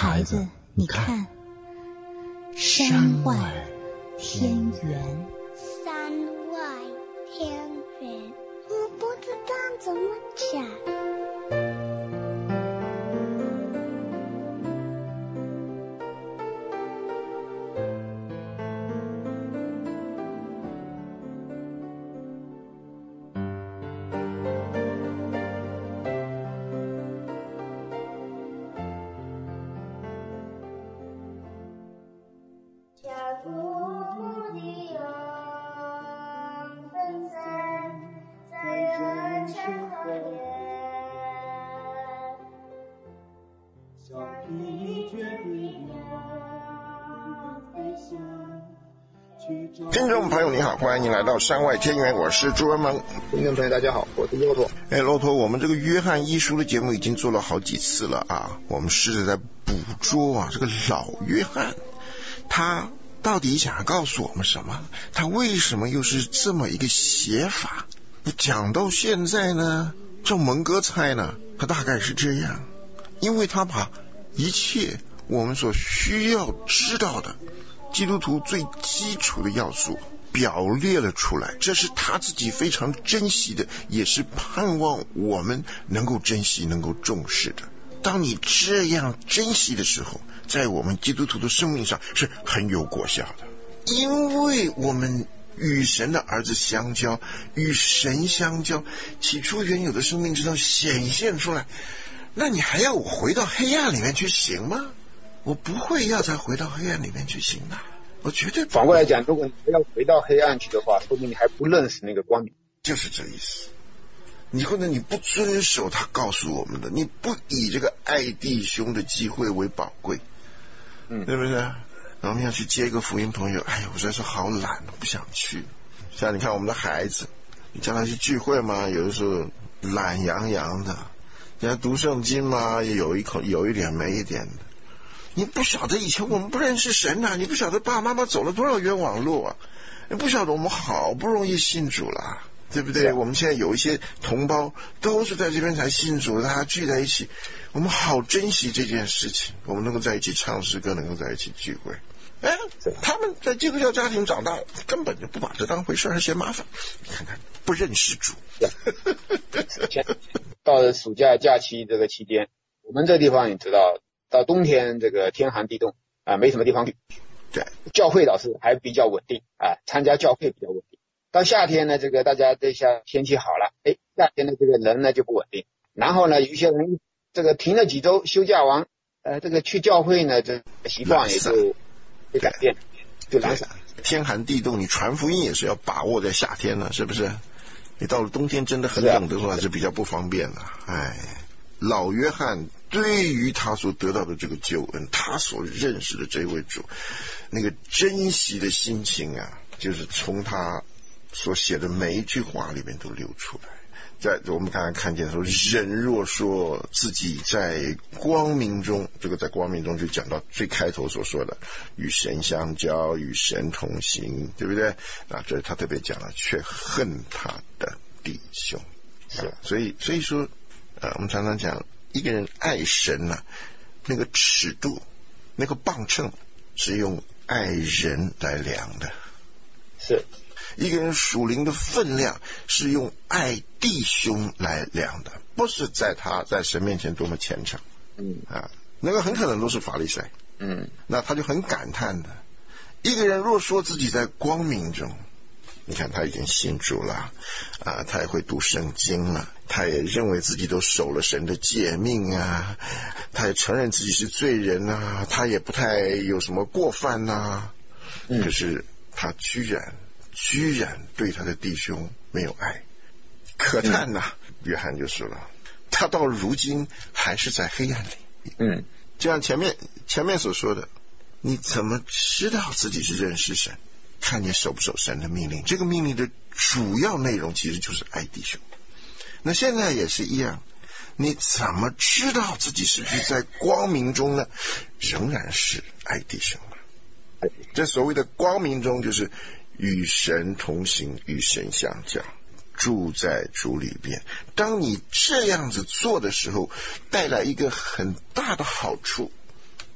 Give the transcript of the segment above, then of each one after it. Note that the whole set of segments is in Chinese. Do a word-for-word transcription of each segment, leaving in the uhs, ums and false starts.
孩子，你看，山外天圆。 山外天圆，我不知道怎么讲。 听众朋友你好，欢迎你来到山外天圆，我是朱文萌。 听众朋友大家好，我是骆驼。 哎，骆驼，我们这个约翰一书的节目已经做了好几次了啊，我们试着在捕捉啊这个老约翰，他到底想要告诉我们什么？他为什么又是这么一个写法？讲到现在呢，这蒙哥猜呢，他大概是这样，因为他把一切我们所需要知道的基督徒最基础的要素表列了出来，这是他自己非常珍惜的，也是盼望我们能够珍惜能够重视的。当你这样珍惜的时候，在我们基督徒的生命上是很有果效的，因为我们与神的儿子相交，与神相交，起初原有的生命之道显现出来，那你还要我回到黑暗里面去行吗？我不会要再回到黑暗里面去行的，我绝对不。 反过来讲，如果你要回到黑暗去的话，说明你还不认识那个光明。 就是这意思。你或者你不遵守他告诉我们的，你不以这个爱弟兄的机会为宝贵， 嗯， 对不对？然后我们要去接一个福音朋友，哎呀，我实在是好懒，不想去。像你看我们的孩子，你叫他去聚会嘛，有的时候懒洋洋的；叫他读圣经嘛，也有一口有一点没一点的。你不晓得以前我们不认识神啊，你不晓得爸爸妈妈走了多少冤枉路啊，你不晓得我们好不容易信主了，对不对？我们现在有一些同胞都是在这边才信主，大家聚在一起，我们好珍惜这件事情，我们能够在一起唱诗歌，能够在一起聚会。哎，他们在基督教家庭长大，根本就不把这当回事，还嫌麻烦。你看看，不认识主。 到了暑假假期这个期间，我们这地方你知道，到冬天这个天寒地冻啊，没什么地方去。 对， 教会倒是还比较稳定啊，参加教会比较稳定。到夏天呢，这个大家这下天气好了，哎，夏天的这个人呢就不稳定。然后呢，有一些人这个停了几周休假完，呃，这个去教会呢，这习惯也就就改变，就懒散。 天寒地冻，你传福音也是要把握在夏天了，是不是？你到了冬天真的很冷的话，是比较不方便的。哎，老约翰对于他所得到的这个救恩，他所认识的这位主，那个珍惜的心情啊，就是从他所写的每一句话里面都流出来。在我们刚才看见说，人若说自己在光明中，这个在光明中就讲到最开头所说的与神相交，与神同行，对不对？啊，这是他特别讲了，却恨他的弟兄。是，啊、所以所以说，呃，我们常常讲，一个人爱神呢、啊，那个尺度，那个磅秤是用爱人来量的。 是。 一个人属灵的分量是用爱弟兄来量的，不是在他在神面前多么虔诚， 嗯啊，那个很可能都是法利赛， 嗯， 那他就很感叹的，一个人若说自己在光明中，你看他已经信主了啊，他也会读圣经了，他也认为自己都守了神的诫命啊，他也承认自己是罪人啊，他也不太有什么过犯啊， 嗯、 可是他居然居然对他的弟兄没有爱，可叹呐、啊！嗯、约翰就说了，他到如今还是在黑暗里。 嗯， 就像前面前面所说的，你怎么知道自己是认识神？看你守不守神的命令。这个命令的主要内容其实就是爱弟兄。那现在也是一样，你怎么知道自己是不是在光明中呢？仍然是爱弟兄了。这所谓的光明中，就是与神同行，与神相交，住在主里边。当你这样子做的时候，带来一个很大的好处，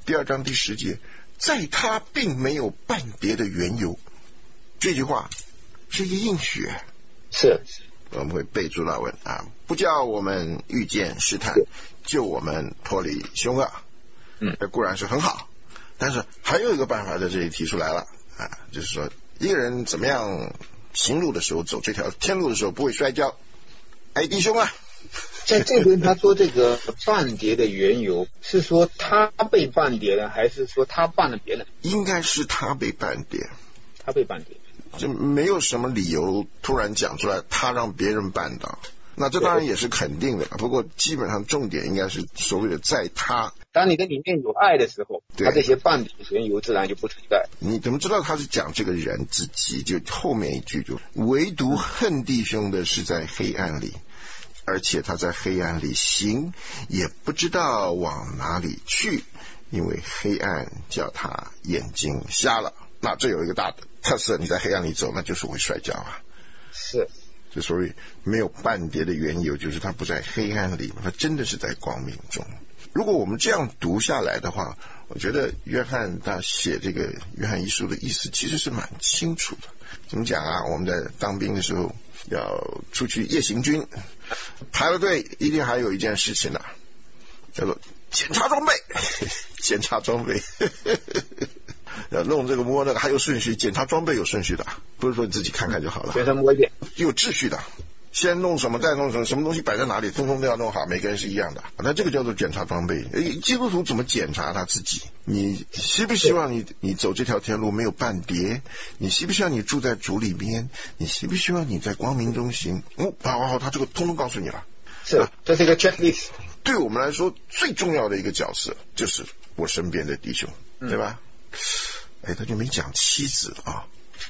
第二章第十节，在他并没有半叠的缘由，这句话是一个应许， 是我们会备注拉文啊，不叫我们遇见试探，救我们脱离凶恶。 嗯， 这固然是很好，但是还有一个办法在这里提出来了啊，就是说一个人怎么样行路的时候，走这条天路的时候不会摔跤。哎，弟兄啊， 在这边他说这个半叠的缘由，是说他被半叠了，还是说他绊了别人？ 应该是他被半叠， 他被绊跌， 就没有什么理由突然讲出来他让别人绊倒，那这当然也是肯定的，不过基本上重点应该是所谓的在他。 当你的里面有爱的时候，他这些绊跌的缘由自然就不存在。 你怎么知道他是讲这个人自己？就后面一句就唯独恨弟兄的是在黑暗里，而且他在黑暗里行，也不知道往哪里去，因为黑暗叫他眼睛瞎了。那这有一个大的特色，你在黑暗里走，那就是会摔跤啊。 是， 就所谓没有半叠的缘由，就是他不在黑暗里，他真的是在光明中。如果我们这样读下来的话，我觉得约翰他写这个约翰一书的意思其实是蛮清楚的。怎么讲啊？我们在当兵的时候要出去夜行军，排了队一定还有一件事情呢、啊，叫做检查装备。检查装备要弄这个摸那个还有顺序，检查装备有顺序的，不是说你自己看看就好了， 全身摸一遍， 有秩序的，先弄什么再弄什么，什么东西摆在哪里通通都要弄好，每个人是一样的，那这个叫做检查装备。基督徒怎么检查他自己？你希不希望你你走这条天路没有半跌？你希不希望你住在主里面？你希不希望你在光明中行？哦，好好好，他这个通通告诉你了。 是，这是一个 checklist。 对我们来说最重要的一个角色就是我身边的弟兄，对吧？嗯、哎，他就没讲妻子啊。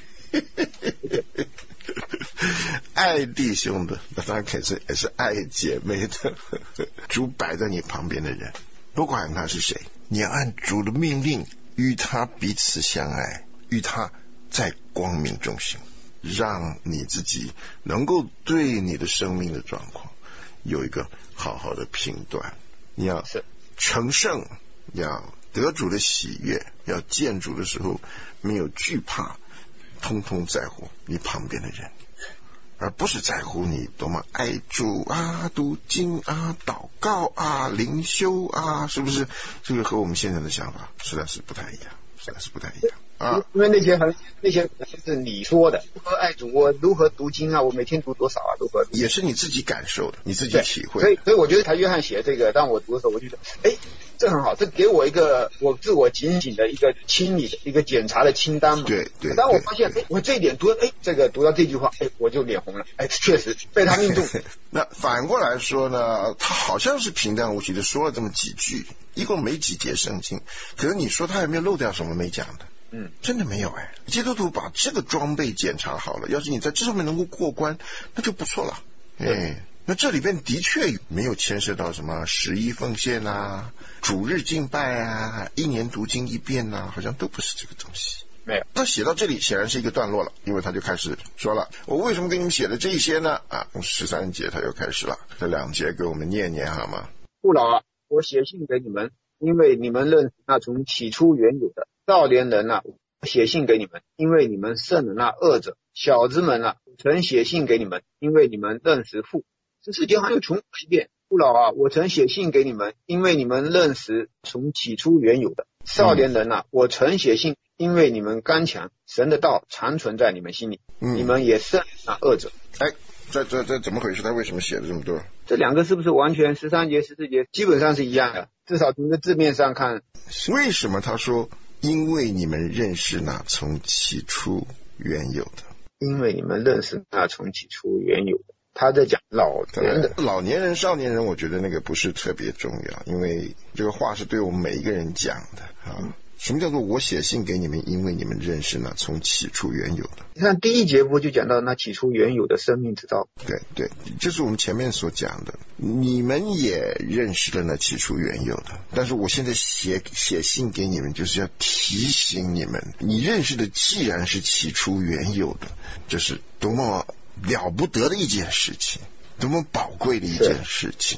爱弟兄的，那当然可是也是爱姐妹的。主摆在你旁边的人，不管他是谁，你要按主的命令与他彼此相爱，与他在光明中行，让你自己能够对你的生命的状况有一个好好的评断。你要成圣，要得主的喜悦，要见主的时候没有惧怕，通通在乎你旁边的人，而不是在乎你多么爱主啊、读经啊、祷告啊、灵修啊，是不是？这个和我们现在的想法实在是不太一样，实在是不太一样啊。 因为那些很那些是你说的，如何爱主，我如何读经啊，我每天读多少啊，如何也是你自己感受的，你自己体会的。 所以，所以我觉得他约翰写这个，当我读的时候，我就觉得，哎，这很好，这给我一个我自我警醒的一个清理的一个检查的清单嘛。 对对。 当我发现，哎，我这一点读，哎，这个读到这句话，哎，我就脸红了，哎，确实被他命中。 那反过来说呢，他好像是平淡无奇的说了这么几句，一共没几节圣经，可是你说他有没有漏掉什么没讲的？ 嗯， 真的没有哎。基督徒把这个装备检查好了，要是你在这上面能够过关，那就不错了。哎，那这里边的确没有牵涉到什么十一奉献啊、主日敬拜啊、一年读经一遍啊，好像都不是这个东西。 没有。 那写到这里显然是一个段落了，因为他就开始说了，我为什么给你们写的这些呢？啊，十三节他又开始了，这两节给我们念念好吗？ 父老啊，我写信给你们，因为你们认识那从起初原有的。少年人啊，我写信给你们，因为你们胜了那恶者。小子们啊，曾写信给你们，因为你们认识父。这四节还又重复一遍。父老啊，我曾写信给你们，因为你们认识从起初原有的。少年人啊，我曾写信，因为你们刚强，神的道常存在你们心里，嗯、你们也胜了那恶者。 哎，这这这怎么回事？他为什么写了这么多？ 这两个是不是完全十三节、十四节基本上是一样的？至少从这字面上看， 为什么他说？因为你们认识那从起初原有的， 因为你们认识那从起初原有的，他在讲老年人、 老年人、少年人，我觉得那个不是特别重要，因为这个话是对我们每一个人讲的啊。嗯，什么叫做我写信给你们，因为你们认识那从起初原有的？ 你看第一节不就讲到那起初原有的生命之道？ 对对，这是我们前面所讲的。你们也认识了那起初原有的，但是我现在写写信给你们，就是要提醒你们，你认识的既然是起初原有的，这是多么了不得的一件事情，多么宝贵的一件事情。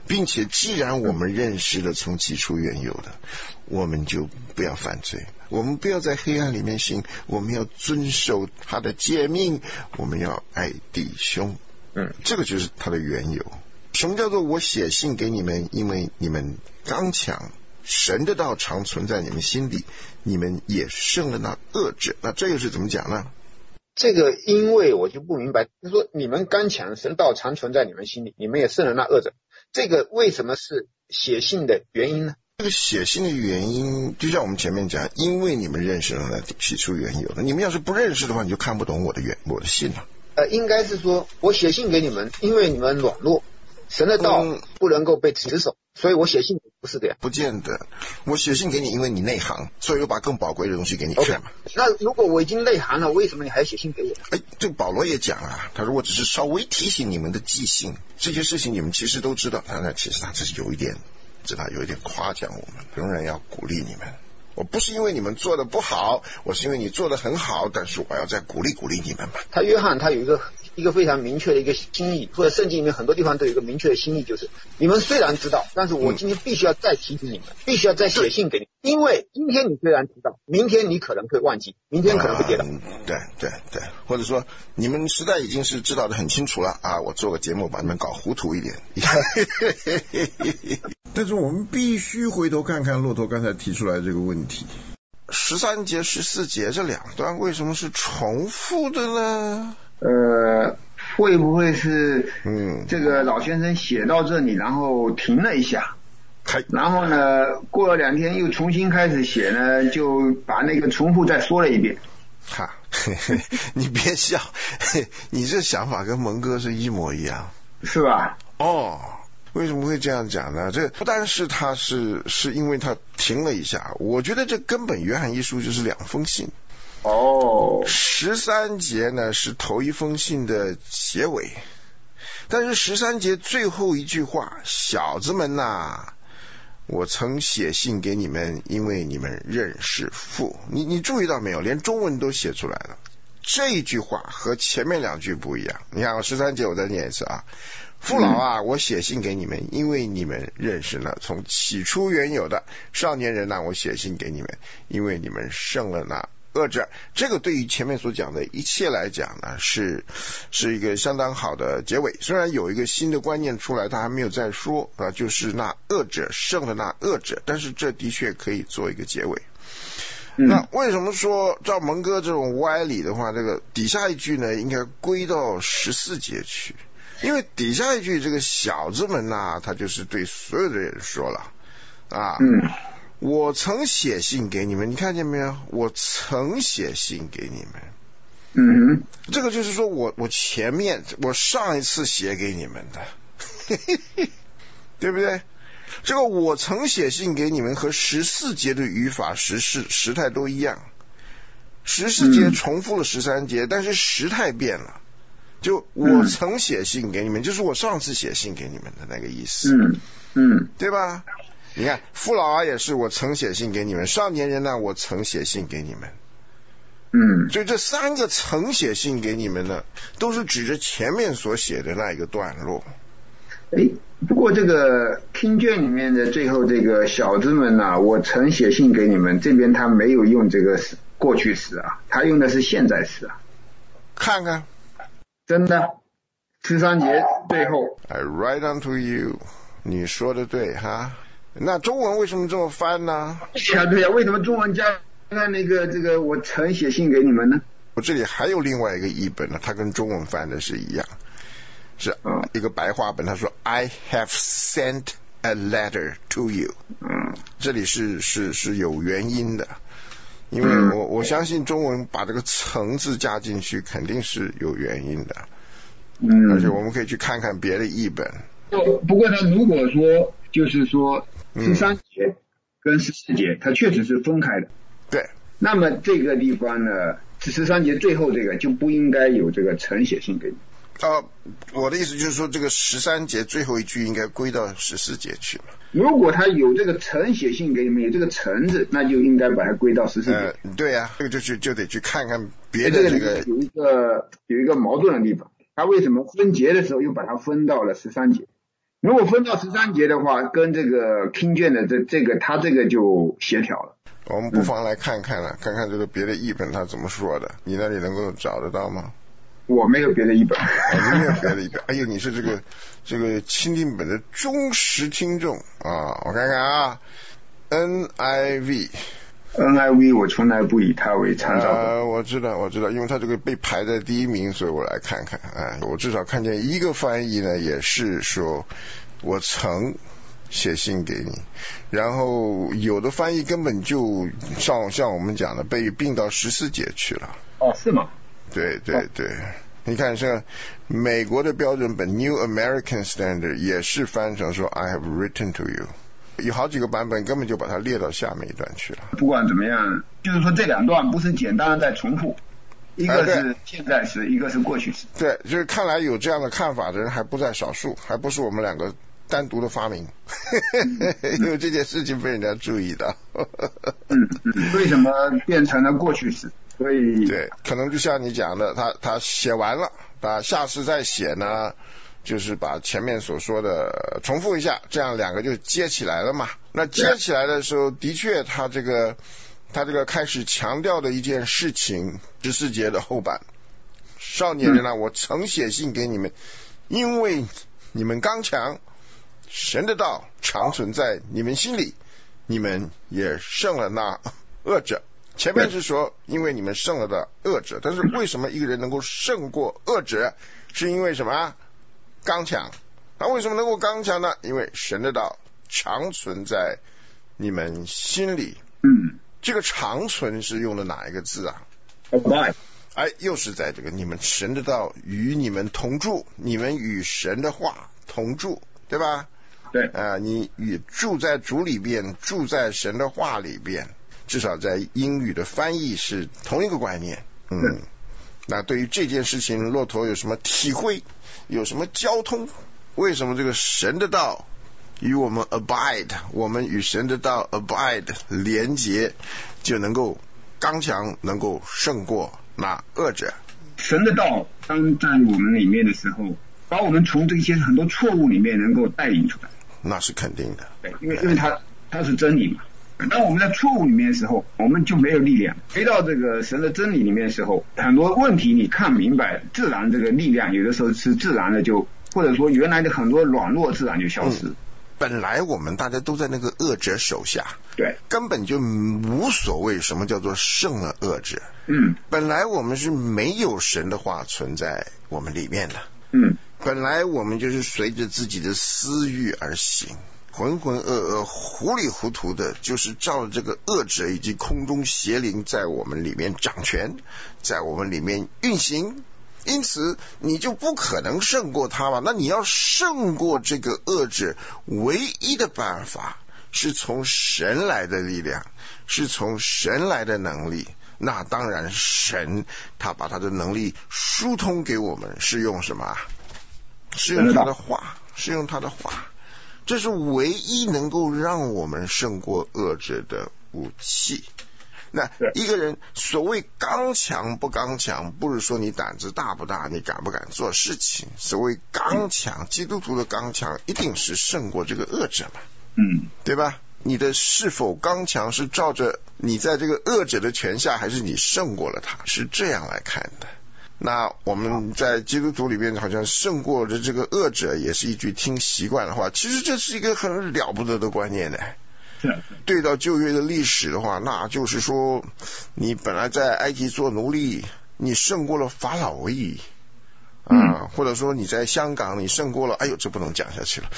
并且既然我们认识了从起初原有的，我们就不要犯罪，我们不要在黑暗里面行，我们要遵守他的诫命，我们要爱弟兄。嗯，这个就是他的缘由。什么叫做我写信给你们，因为你们刚强，神的道常存在你们心里，你们也胜了那恶者。那这又是怎么讲呢？ 这个因为我就不明白，就是说你们刚强，神道常存在你们心里，你们也胜了那恶者，这个为什么是写信的原因呢？ 这个写信的原因就像我们前面讲，因为你们认识了那起初原有的，你们要是不认识的话，你就看不懂我的原我的信了。 呃，应该是说我写信给你们，因为你们软弱，神的道不能够被持守，所以我写信不是这样。 不见得，我写信给你，因为你内行，所以我把更宝贵的东西给你看嘛。 Okay. 那如果我已经内行了，为什么你还写信给我？ 哎，这个保罗也讲啊，他说我只是稍微提醒你们的记性，这些事情你们其实都知道。他那其实他这是有一点，知道有一点夸奖我们，仍然要鼓励你们。我不是因为你们做的不好，我是因为你做的很好，但是我要再鼓励鼓励你们嘛。 他约翰他有一个一个非常明确的一个心意，或者圣经里面很多地方都有一个明确的心意，就是你们虽然知道，但是我今天必须要再提醒你们，嗯、必须要再写信给你，因为今天你虽然知道，明天你可能会忘记，明天可能会跌倒。 嗯、对对对，或者说你们实在已经是知道的很清楚了啊，我做个节目把你们搞糊涂一点。但是我们必须回头看看骆驼刚才提出来这个问题，十三节十四节这两段为什么是重复的呢？ 呃，会不会是嗯，这个老先生写到这里，然后停了一下，然后呢，过了两天又重新开始写呢，就把那个重复再说了一遍。 哈，嘿嘿，你别笑，嘿，你这想法跟蒙哥是一模一样， 是吧？ 哦。为什么会这样讲呢？这不单是他是是因为他停了一下，我觉得这根本约翰一书就是两封信。 哦， 十三节呢是头一封信的结尾，但是十三节最后一句话，小子们呐、啊，我曾写信给你们，因为你们认识父。你你注意到没有？连中文都写出来了。这一句话和前面两句不一样。你看十三节我再念一次啊。父老啊，我写信给你们，因为你们认识了从起初原有的。少年人啊，我写信给你们，因为你们胜了那恶者。这个对于前面所讲的一切来讲呢，是是一个相当好的结尾。虽然有一个新的观念出来，他还没有再说啊，就是那恶者胜了那恶者，但是这的确可以做一个结尾。嗯、那为什么说照蒙哥这种歪理的话，这个底下一句呢，应该归到十四节去？因为底下一句这个小子们呐、啊，他就是对所有的人说了啊， 嗯， 我曾写信给你们，你看见没有？我曾写信给你们， 嗯， 这个就是说我我前面我上一次写给你们的，对不对？这个我曾写信给你们和十四节的语法时事时态都一样，十四节重复了十三节，但是时态变了。就我曾写信给你们、嗯、就是我上次写信给你们的那个意思， 嗯嗯， 对吧？你看父老啊也是我曾写信给你们，少年人呢我曾写信给你们， 嗯， 所以这三个曾写信给你们呢，都是指着前面所写的那一个段落。 哎，不过这个听卷里面的最后这个小子们啊，我曾写信给你们，这边他没有用这个过去时啊，他用的是现在时啊。 看看。 真的，十三节最后 I write unto you， 你说的对哈。那中文为什么这么翻呢？ 对呀对呀，为什么中文加上那个这个我曾写信给你们呢？ 我这里还有另外一个译本呢，它跟中文翻的是一样，是一个白话本，他说 I have sent a letter to you， 嗯， 这里是是是有原因的。因为我我相信中文把这个层字加进去肯定是有原因的， 嗯， 而且我们可以去看看别的译本。 不不过他如果说就是说十三节跟十四节它确实是分开的， 对， 那么这个地方呢，十三节最后这个就不应该有这个曾写信给你。 呃，我的意思就是说，这个十三节最后一句应该归到十四节去嘛。 如果他有这个曾写信给你们，有这个曾字，那就应该把它归到十四节。 呃，对呀、啊，这个就去就得去看看别的这个。 有一个有一个矛盾的地方，他为什么分节的时候又把它分到了十三节？ 如果分到十三节的话，跟这个 King James 的这这个他这个就协调了。 我们不妨来看看了，嗯、看看这个别的译本他怎么说的。你那里能够找得到吗？ 我没有别的译本。 哦、你没有别的译本。哎呦，你是这个这个钦定本的忠实听众啊！我看看啊 ，N I V。N I V 我从来不以它为参照。 呃，我知道，我知道，因为它这个被排在第一名，所以我来看看。哎，我至少看见一个翻译呢，也是说我曾写信给你，然后有的翻译根本就像像我们讲的被并到十四节去了。 哦，是吗？ 对对对，哦、你看像美国的标准本 New American Standard 也是翻成说 I have written to you。有好几个版本根本就把它列到下面一段去了。 不管怎么样，就是说这两段不是简单的在重复，一个是现在时，一个是过去时。 对，就是看来有这样的看法的人还不在少数，还不是我们两个单独的发明，因为这件事情被人家注意到。 嗯嗯，为什么变成了过去时？所以对，可能就像你讲的，他他写完了，啊，下次再写呢，就是把前面所说的重复一下，这样两个就接起来了嘛。那接起来的时候，的确他这个他这个开始强调的一件事情，十四节的后半，少年人啊，我曾写信给你们，因为你们刚强，神的道常存在你们心里，你们也胜了那恶者。前面是说因为你们胜了的恶者，但是为什么一个人能够胜过恶者，是因为什么？刚强。那为什么能够刚强呢？因为神的道常存在你们心里。 嗯， 这个常存是用的哪一个字啊？ Abide。 哎，又是在这个你们神的道与你们同住，你们与神的话同住，对吧？ 对。 啊、呃，你与住在主里边，住在神的话里边，至少在英语的翻译是同一个观念。嗯。那对于这件事情，骆驼有什么体会？有什么交通？为什么这个神的道与我们 abide， 我们与神的道 abide 连结，就能够刚强，能够胜过那恶者。 神的道当在我们里面的时候，把我们从这些很多错误里面能够带领出来， 那是肯定的。 对，因为因为它它是真理嘛。当我们在错误里面的时候，我们就没有力量。回到这个神的真理里面的时候，很多问题你看明白，自然这个力量有的时候是自然的就，或者说原来的很多软弱自然就消失。嗯， 本来我们大家都在那个恶者手下， 对， 根本就无所谓什么叫做胜了恶者。 嗯， 本来我们是没有神的话存在我们里面的。 嗯， 本来我们就是随着自己的私欲而行。浑浑噩噩糊里糊涂的，就是照着这个恶者以及空中邪灵在我们里面掌权，在我们里面运行，因此你就不可能胜过他嘛。那你要胜过这个恶者，唯一的办法是从神来的力量，是从神来的能力。那当然神他把他的能力疏通给我们，是用什么？是用他的话，是用他的话。这是唯一能够让我们胜过恶者的武器。那一个人所谓刚强不刚强，不是说你胆子大不大，你敢不敢做事情。所谓刚强，基督徒的刚强一定是胜过这个恶者嘛， 嗯， 对吧？你的是否刚强是照着你在这个恶者的权下，还是你胜过了他，是这样来看的。那我们在基督徒里面好像胜过了这个恶者，也是一句听习惯的话，其实这是一个很了不得的观念呢。对到旧约的历史的话，那就是说你本来在埃及做奴隶，你胜过了法老而已啊、嗯，或者说你在香港你胜过了，哎呦这不能讲下去了。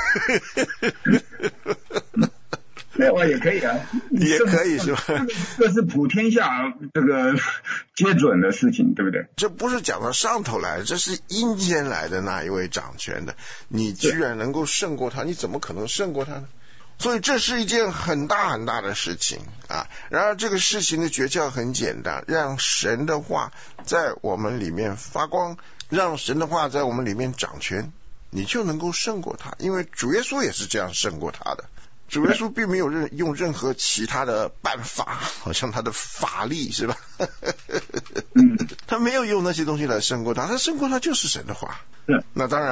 那我也可以啊， 也可以是吧？ 这是普天下这个皆准的事情，对不对？ 这不是讲到上头来，这是阴间来的那一位掌权的，你居然能够胜过他，你怎么可能胜过他呢？所以这是一件很大很大的事情啊。然而这个事情的诀窍很简单，让神的话在我们里面发光，让神的话在我们里面掌权，你就能够胜过他。因为主耶稣也是这样胜过他的。主耶稣并没有任用任何其他的办法，好像他的法力是吧？他没有用那些东西来胜过他，他胜过他就是神的话。那当然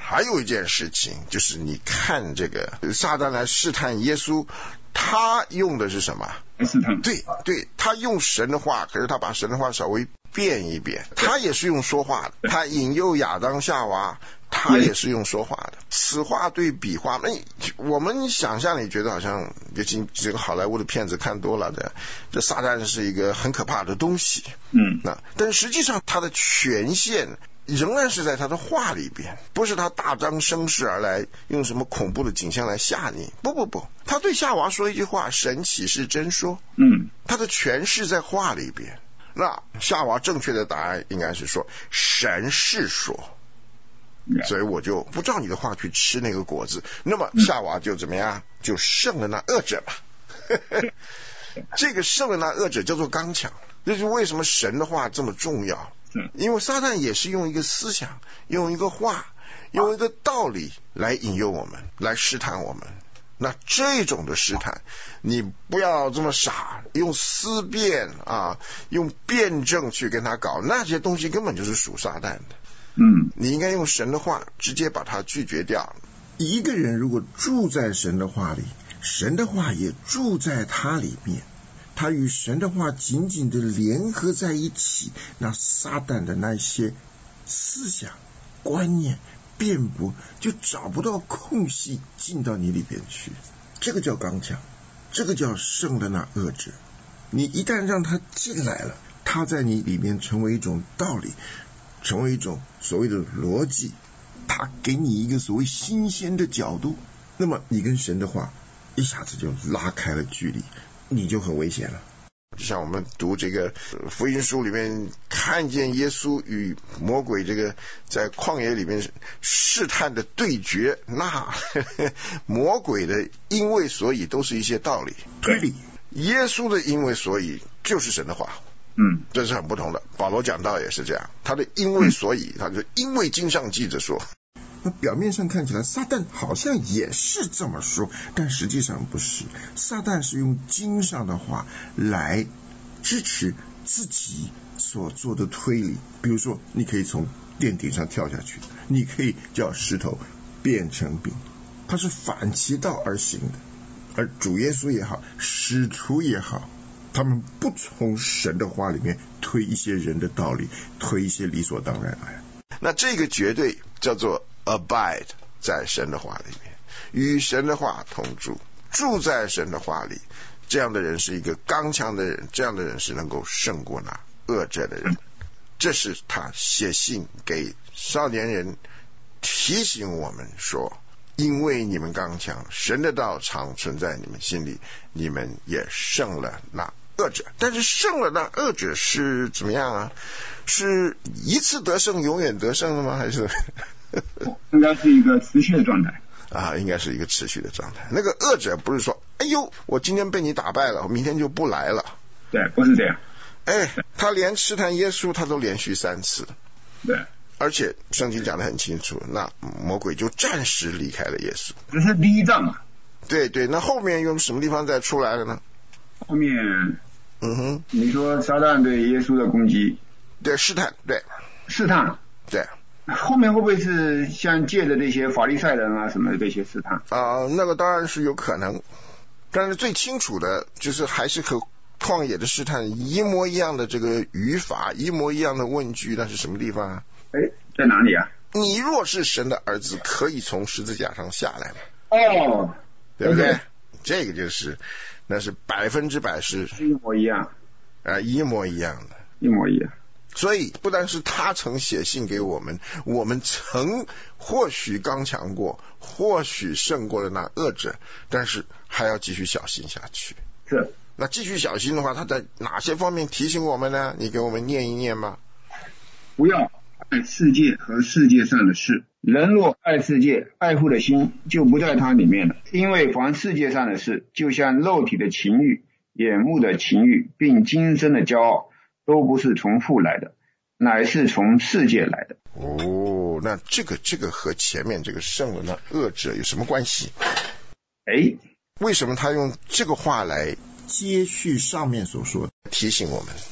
还有一件事情，就是你看这个撒旦来试探耶稣，他用的是什么？ 试探。 对对，他用神的话，可是他把神的话稍微变一变，他也是用说话的，他引诱亚当夏娃，他也是用说话的。此话对彼话，那我们想象里觉得好像，尤其这个好莱坞的片子看多了的，这撒旦是一个很可怕的东西。 嗯， 那但实际上他的权限仍然是在他的话里边，不是他大张声势而来用什么恐怖的景象来吓你，不不不，他对夏娃说一句话，神岂是真说？ 嗯， 他的权势在话里边。那夏娃正确的答案应该是说神是说，所以我就不照你的话去吃那个果子，那么夏娃就怎么样，就胜了那恶者吧。这个胜了那恶者叫做刚强，这就是为什么神的话这么重要。因为撒旦也是用一个思想，用一个话，用一个道理来引诱我们，来试探我们。那这种的试探，你不要这么傻，用思辨啊，用辩证去跟他搞，那些东西根本就是属撒旦的。 嗯， 你应该用神的话直接把它拒绝掉。 一个人如果住在神的话里，神的话也住在他里面，他与神的话紧紧的联合在一起，那撒旦的那些思想、观念、辩驳就找不到空隙进到你里边去。这个叫刚强，这个叫胜了那恶者。你一旦让他进来了，他在你里面成为一种道理，成为一种所谓的逻辑，他给你一个所谓新鲜的角度，那么你跟神的话一下子就拉开了距离，你就很危险了。 就像我们读这个福音书里面看见耶稣与魔鬼这个在旷野里面试探的对决，那呵呵魔鬼的因为所以都是一些道理推理，耶稣的因为所以就是神的话。 嗯， 这是很不同的。保罗讲道也是这样，他的因为所以，他就因为经上记着说。 那表面上看起来撒旦好像也是这么说，但实际上不是。撒旦是用经上的话来支持自己所做的推理，比如说你可以从殿顶上跳下去，你可以叫石头变成饼，它是反其道而行的。而主耶稣也好，使徒也好，他们不从神的话里面推一些人的道理，推一些理所当然来。 那这个绝对叫做 abide 在神的话里面，与神的话同住，住在神的话里，这样的人是一个刚强的人，这样的人是能够胜过那恶者的人。这是他写信给少年人提醒我们说，因为你们刚强，神的道常存在你们心里，你们也胜了那恶者。但是胜了那恶者是怎么样啊？是一次得胜永远得胜了吗？还是应该是一个持续的状态啊？应该是一个持续的状态。那个恶者不是说哎呦我今天被你打败了，我明天就不来了。 对，不是这样。 哎，他连试探耶稣他都连续三次。 对， 而且圣经讲得很清楚，那魔鬼就暂时离开了耶稣。 这是第一仗嘛。 对对，那后面用什么地方再出来了呢？ 后面嗯哼， 你说撒旦对耶稣的攻击， 对，试探，对， 试探， 对， 后面会不会是像借着这些法利赛人啊什么的这些试探啊、呃？那个当然是有可能，但是最清楚的就是还是和旷野的试探一模一样的这个语法，一模一样的问句，那是什么地方啊？ 哎，在哪里啊？ 你若是神的儿子，可以从十字架上下来吗？ 哦， 对不对？对，这个就是那是百分之百是一模一样啊、呃，一模一样的， 一模一样。 所以不但是他曾写信给我们，我们曾或许刚强过，或许胜过了那恶者，但是还要继续小心下去。 是。 那继续小心的话，他在哪些方面提醒我们呢？你给我们念一念吧。 不要爱世界和世界上的事，人若爱世界，爱父的心就不在他里面了。因为凡世界上的事，就像肉体的情欲、眼目的情欲，并今生的骄傲，都不是从父来的，乃是从世界来的。 哦，那这个这个和前面这个胜了那恶者有什么关系？ 哎， 为什么他用这个话来接续上面所说的， 提醒我们？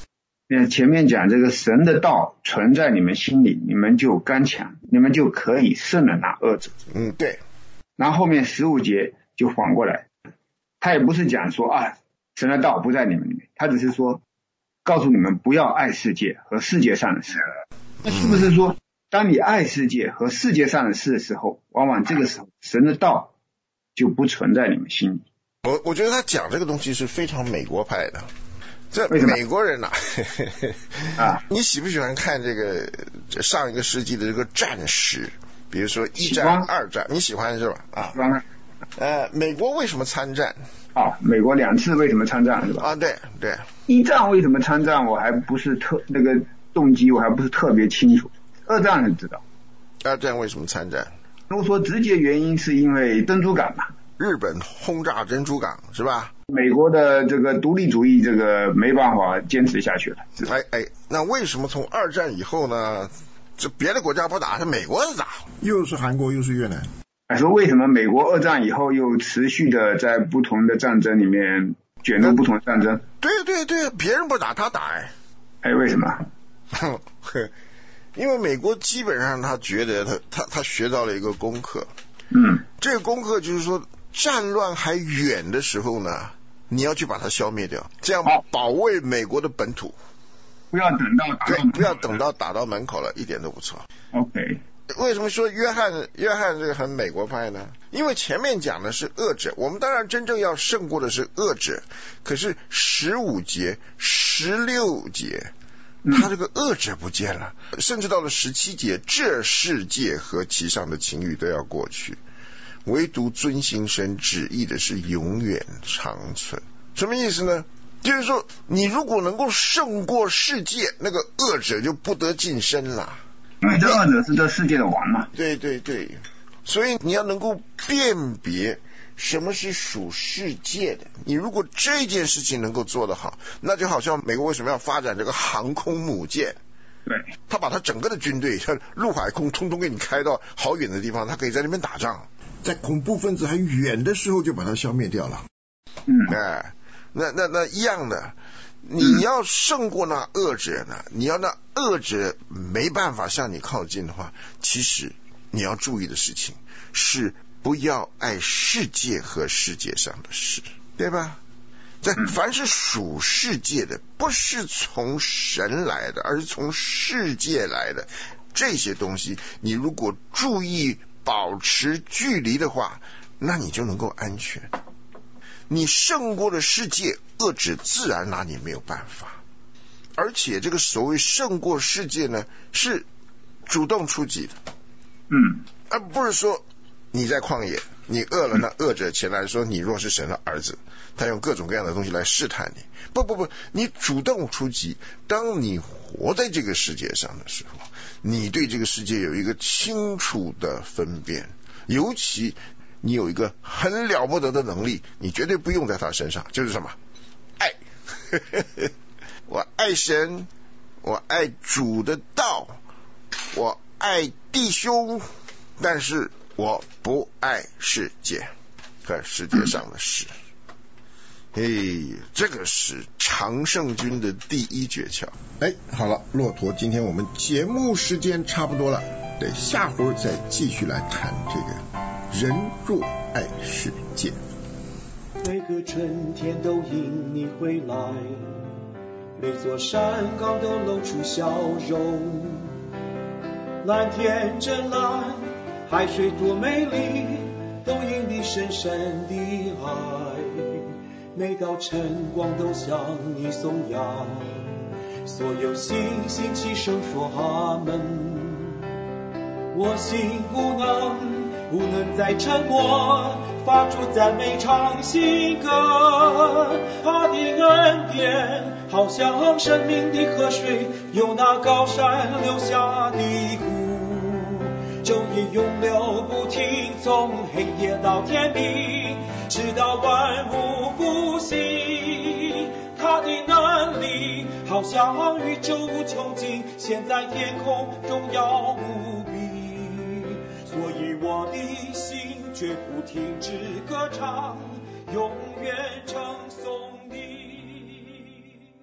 呃，前面讲这个神的道存在你们心里，你们就刚强，你们就可以胜了那恶者。 嗯，对。 然后后面十五节就反过来，他也不是讲说啊，神的道不在你们里面，他只是说告诉你们不要爱世界和世界上的事。那是不是说，当你爱世界和世界上的事的时候，往往这个时候神的道就不存在你们心里？ 我我觉得他讲这个东西是非常美国派的。这美国人呐、啊，啊，你喜不喜欢看这个上一个世纪的这个战史？比如说一战、二战，你喜欢是吧？啊，呃，美国为什么参战？ 哦，美国两次为什么参战是吧？ 啊，对对。 一战为什么参战？我还不是特那个动机，我还不是特别清楚。二战是知道。 二战为什么参战？ 如果说直接原因是因为珍珠港嘛。 日本轰炸珍珠港是吧？ 美国的这个独立主义这个没办法坚持下去了。 哎哎，那为什么从二战以后呢？这别的国家不打，是美国打， 又是韩国又是越南。 说为什么美国二战以后又持续的在不同的战争里面卷入不同的战争？ 对对对，别人不打他打哎。 哎，为什么？ 因为美国基本上他觉得他他他学到了一个功课。 嗯， 这个功课就是说，战乱还远的时候呢，你要去把它消灭掉，这样保卫美国的本土。 不要等到打到对，不要等到打到门口了，一点都不错。 OK。 为什么说约翰约翰这个很美国派呢？因为前面讲的是恶者，我们当然真正要胜过的是恶者，可是十五节、十六节，他这个恶者不见了，嗯、甚至到了十七节，这世界和其上的情欲都要过去，唯独遵行神旨意的是永远长存。什么意思呢？就是说，你如果能够胜过世界，那个恶者就不得近身了。 因为这恶者是这世界的王嘛。 对对对，所以你要能够辨别什么是属世界的。你如果这件事情能够做得好，那就好像美国为什么要发展这个航空母舰？ 对， 他把他整个的军队，像陆海空，通通给你开到好远的地方，他可以在那边打仗， 在恐怖分子还远的时候就把它消灭掉了。 嗯， 哎，那那那一样的。你要胜过那恶者呢？你要那恶者没办法向你靠近的话，其实你要注意的事情是不要爱世界和世界上的事，对吧？这凡是属世界的，不是从神来的，而是从世界来的，这些东西你如果注意保持距离的话，那你就能够安全。你胜过了世界，恶者自然拿你没有办法。而且这个所谓胜过世界呢，是主动出击的， 嗯， 而不是说你在旷野，你饿了，那恶者前来说你若是神的儿子，他用各种各样的东西来试探你。不不不，你主动出击。当你活在这个世界上的时候，你对这个世界有一个清楚的分辨，尤其你有一个很了不得的能力，你绝对不用在他身上，就是什么？爱。我爱神，我爱主的道，我爱弟兄，但是我不爱世界和世界上的事。嘿，这个是常胜军的第一诀窍。 哎，好了，骆驼，今天我们节目时间差不多了，对，下回再继续来谈这个人若爱世界。 每个春天都因你回来，每座山岗都露出笑容。蓝天真蓝，海水多美丽，都因你深深的爱。每道晨光都向你颂扬，所有星星齐声说阿门。我心无能，不能再沉默，发出赞美唱新歌。他的恩典好像生命的河水，由那高山流下的湖，昼夜永流不停，从黑夜到天明，直到万物复兴。他的能力好像宇宙无穷尽，现在天空荣耀无比，所以我的心绝不停止歌唱，永远称颂你。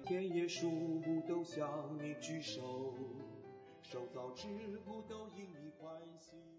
田野树木都向你举手，受造之物都因你欢喜。